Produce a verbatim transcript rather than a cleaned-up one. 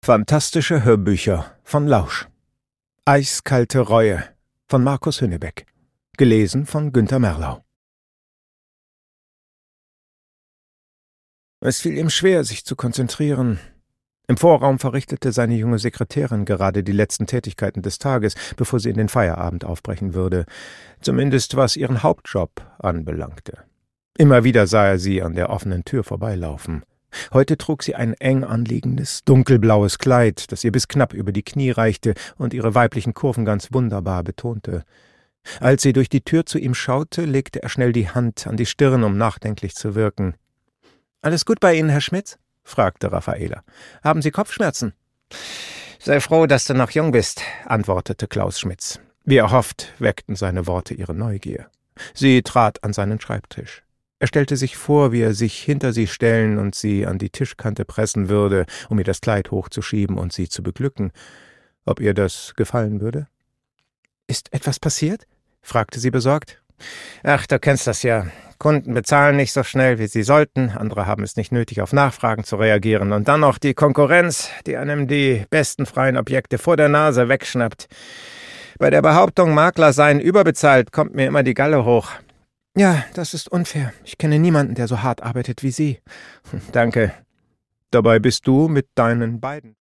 Fantastische Hörbücher von Lausch. Eiskalte Reue von Markus Hünnebeck. Gelesen von Günter Merlau. Es fiel ihm schwer, sich zu konzentrieren. Im Vorraum verrichtete seine junge Sekretärin gerade die letzten Tätigkeiten des Tages, bevor sie in den Feierabend aufbrechen würde, zumindest was ihren Hauptjob anbelangte. Immer wieder sah er sie an der offenen Tür vorbeilaufen. Heute trug sie ein eng anliegendes, dunkelblaues Kleid, das ihr bis knapp über die Knie reichte und ihre weiblichen Kurven ganz wunderbar betonte. Als sie durch die Tür zu ihm schaute, legte er schnell die Hand an die Stirn, um nachdenklich zu wirken. »Alles gut bei Ihnen, Herr Schmitz?« fragte Raffaela. »Haben Sie Kopfschmerzen?« »Sei froh, dass du noch jung bist«, antwortete Klaus Schmitz. Wie erhofft, weckten seine Worte ihre Neugier. Sie trat an seinen Schreibtisch. Er stellte sich vor, wie er sich hinter sie stellen und sie an die Tischkante pressen würde, um ihr das Kleid hochzuschieben und sie zu beglücken. Ob ihr das gefallen würde? »Ist etwas passiert?« fragte sie besorgt. »Ach, du kennst das ja. Kunden bezahlen nicht so schnell, wie sie sollten. Andere haben es nicht nötig, auf Nachfragen zu reagieren. Und dann noch die Konkurrenz, die einem die besten freien Objekte vor der Nase wegschnappt. Bei der Behauptung, Makler seien überbezahlt, kommt mir immer die Galle hoch.« »Ja, das ist unfair. Ich kenne niemanden, der so hart arbeitet wie Sie.« »Danke. Dabei bist du mit deinen beiden